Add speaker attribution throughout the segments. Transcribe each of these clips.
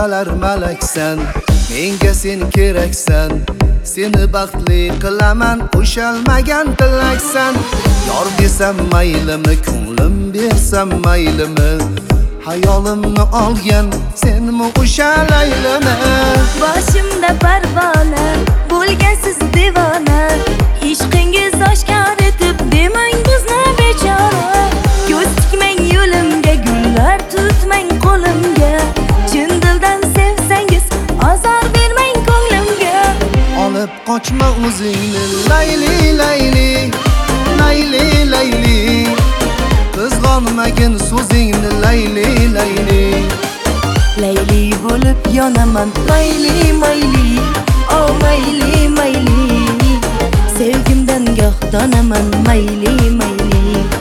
Speaker 1: Shunchalar malaksan, menga sen keraksan. Seni baxtli qilaman, ushalmagan tilaksan. Yor desam maylimi, ko'nglim bersam maylimi. Hayolimni olgan senmi o'sha laylimi?
Speaker 2: Boshimda parvona, bo'lgansiz devona. Ishqingiz oshkor etib demang bizni bechora. Ko'z tikmang yo'limga, gullar tutmang qo'limga. Chin dildan sevsangiz azor bermang ko'nglimga.
Speaker 1: Olib qochma o'zingni layli layli, layli layli. Qizg'onmagin so'zingni layli layli.
Speaker 2: Layli bo'lib yonaman, mayli mayli, oh mayli mayli. Sevgimdan goh donaman, mayli mayli.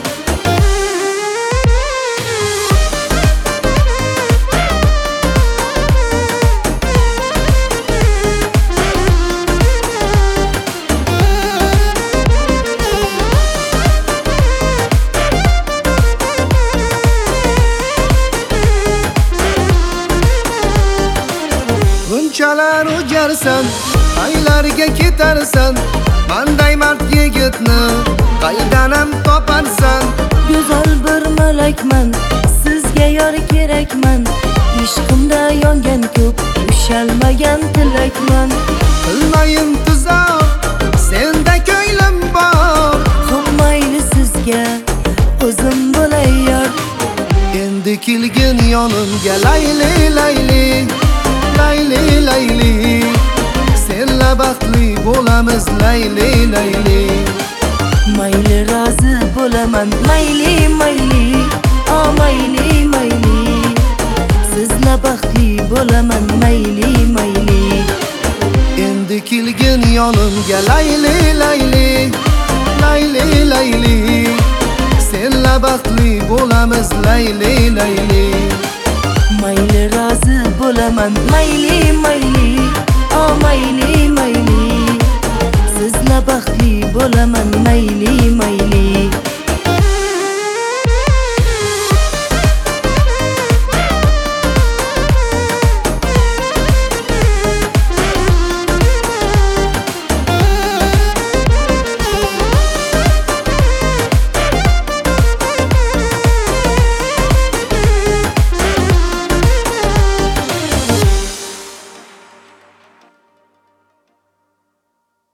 Speaker 1: Bunchalar o'jarsan, qaylarga ketarsan? Manday mard yigitni qaydanam toparsan?
Speaker 2: Go'zal bir malakman, sizga yor kerakman. Ishqimda yongan ko'p, ushalmagan tilakman.
Speaker 1: Qilmayin tuzor, senda ko'nglim bor.
Speaker 2: Mayli sizga o'zim bo'lay yor.
Speaker 1: Endi kelgin yonimga layli layli, layli layli. Senla baxtli bo'lamiz layli layli.
Speaker 2: Mayli rozi bo'laman, mayli mayli, oh mayli mayli. Sizla baxtli bo'laman, mayli mayli.
Speaker 1: Endi kelgin yonimga layli layli, layli layli. Senla baxtli bo'lamiz layli layli.
Speaker 2: Mayli rozi bo'laman, mayli mayli, oh mayli mayli. Sizla baxtli bo'laman, mayli mayli.